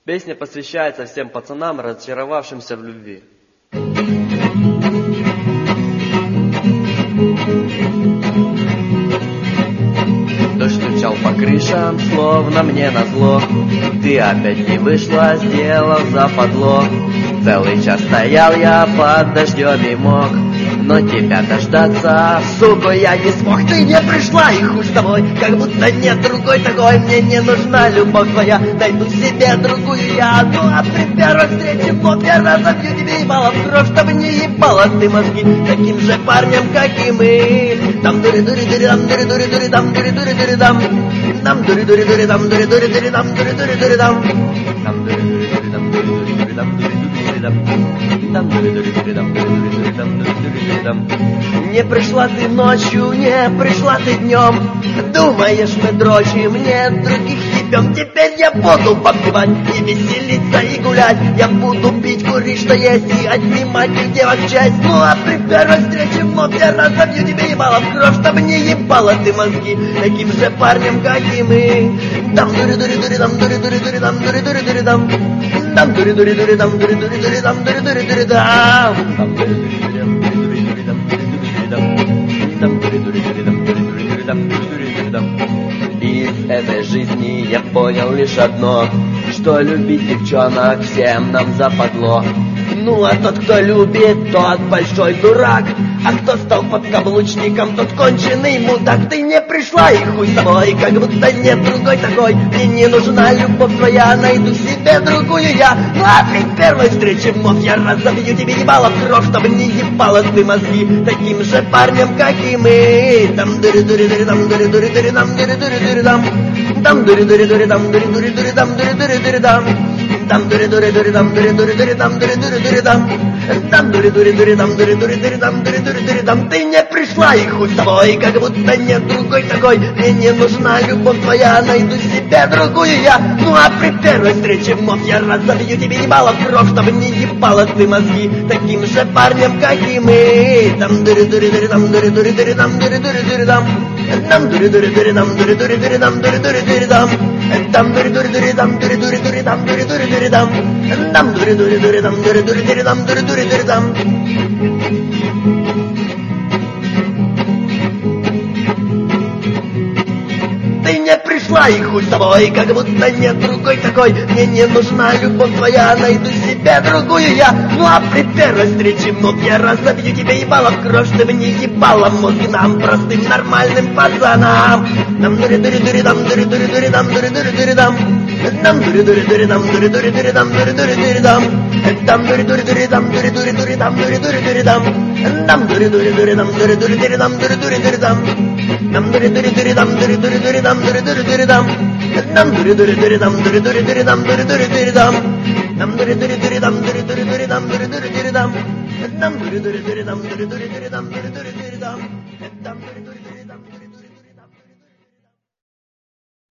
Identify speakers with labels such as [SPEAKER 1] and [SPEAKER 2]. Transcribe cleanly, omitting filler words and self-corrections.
[SPEAKER 1] Песня посвящается всем пацанам, разочаровавшимся в любви. Дождь стучал по крышам, словно мне назло. Ты опять не вышла, сделал западло. Целый час стоял я под дождем и мог, но тебя дождаться, сука, я не смог. Ты не пришла, и хуй с тобой, как будто нет другой такой. Мне не нужна любовь твоя, найду себе другую я. Ну а при первой встрече вновь я разобью тебе ебало в кровь, чтобы не ебало ты мозги таким же парнем, как и мы. Там дури-дури-дури-дам, дури-дури-дури-дам, дури-дури-дури-дам. Там дури-дури-дури-дам, дури-дури-дури-дам, дури-дури-дури-дам. Там дури-дури-дури-дам, дури-дури-дури-дам, дури-дури-дури-дам. Не пришла ты ночью, не пришла ты днем. Думаешь, мы дрочим, нет, других ебем. Теперь я буду подпевать и веселиться, и гулять. Я буду пить, курить, что есть, и отнимать у девок часть. Ну а при первой встрече вновь я разобью тебе ебало в кровь, чтобы не ебало ты мозги таким же парнем, как и мы. Дам дури-дури-дури-дам, дури-дури-дури-дам, дури-дури-дури-дам. Дам дури-дури-дури-дам, дури-дури-дури-дам, дури-дури-дури-дам. Дам дури-дури-дури-дам, дури-дури-дури-дам, дури-дури-дури-дам. Дам дури-дури-дури-дам, дури-дури-дури-дам, дури-дури-дури-дам. Из этой жизни я понял лишь одно, что любить девчонок всем нам западло. Ну а тот, кто любит, тот большой дурак, а кто стал подкаблучником, тот конченый мудак. Ты не пришла, и хуй с тобой, как будто нет другой такой. Мне не нужна любовь твоя, найду себе другую я. Ну а при первой встрече вновь я разобью тебе ебало в кровь, чтобы не ебало ты мозги таким же парнем, как и мы. Там дури-дури-дури-дам, дури-дури-дури-дам, дури-дури-дури-дам. Там дури-дури-дури-дам, дури-дури-дури-дам, дури-дури-дури-дам. Там дури-дури-дури-дам, дури-дури-дури-дам, дури-дури-дури-дам. Там дури-дури-дури-дам, дури-дури-дури-дам, дури-дури-дури-дам. Ты не пришла, и хуй с тобой, как будто нет другой такой. Мне не нужна любовь твоя, найду себе другую я. Ну а при первой встрече вновь я разобью тебе ебало в кровь, чтобы не ебало ты мозги таким же парнем, как и мы. Там дури-дури-дури-дам, дури-дури-дури-дам, дури-дури-дури-дам. Там дури-дури-дури-дам, дури-дури-дури-дам, дури-дури-дури-дам. Там дури-дури-дури-дам, дури-дури-дури-дам, дури-дури-дури-дам. Там дури-дури-дури-дам, дури-дури-дури-дам, дури-дури-дури-дам. Ты не пришла, и хуй с тобой, как будто нет другой такой. Мне не нужна любовь твоя, найду себе другую я. Ну а при первой встрече вновь я разобью тебе ебало в кровь, чтобы не ебало мозги нам, простым нормальным пацанам. Нам дури-дури-дури-дам, дури-дури-дури-дам, дури-дури-дури-дам. Нам дури-дури-дури-дам, дури-дури-дури-дам, дури-дури-дури-дам. Там дури-дури-дури-дам, дури-дури-дури-дам, дури-дури-дури-дам. Нам дури-дури-дури-дам, дури-дури-дури-дам, дури-дури-дури-дам. Нам дури-дури-дури-дам, дури-дури-дури-дам, дури-дури-дури-дам. Нам дури-дури-дури-дам, дури-дури-дури-дам, дури-дури-дури-дам. Нам дури-дури-дури-дам, дури-дури-дури-дам, дури-дури-дури-дам. Нам дури-дури-дури-дам, дури-дури-дури-дам, дури-дури-дури-дам.